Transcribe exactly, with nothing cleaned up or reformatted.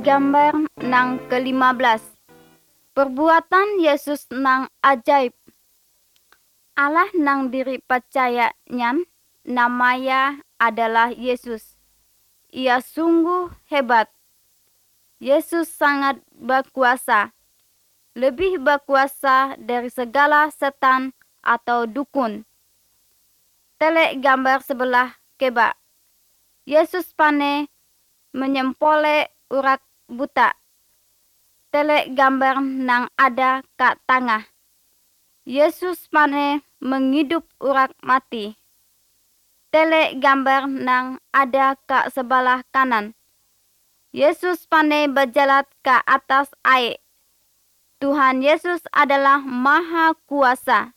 gambar nang kelima belas. Perbuatan Yesus nang ajaib. Allah nang diri percaya nyan, namanya adalah Yesus. Ia sungguh hebat. Yesus sangat berkuasa. Lebih berkuasa dari segala setan atau dukun. Telek gambar sebelah keba. Yesus pane menyempole urat buta. Telek gambar nang ada kat tengah. Yesus pane menghidup urat mati. Telek gambar nang ada kat sebelah kanan. Yesus pane berjalan ke atas air. Tuhan Yesus adalah Maha Kuasa.